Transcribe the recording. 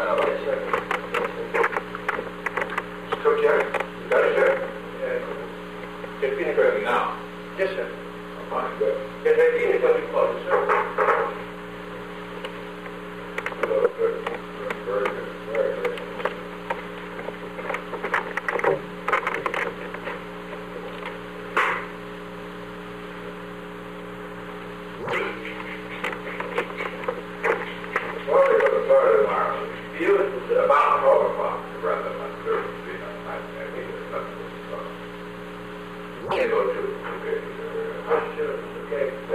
Yes, sir. Cook yet? You got it yet? Get Phoenix Ready now. Yes, sir. Fine, good. Get Phoenix when we call you, sir. Good, good. Very good. Very good. Well, they're going to start tomorrow. Beautiful, sir. About 12 o'clock, rather than 30. I think it's not. Can't go to. Okay. Oh, sure. Okay.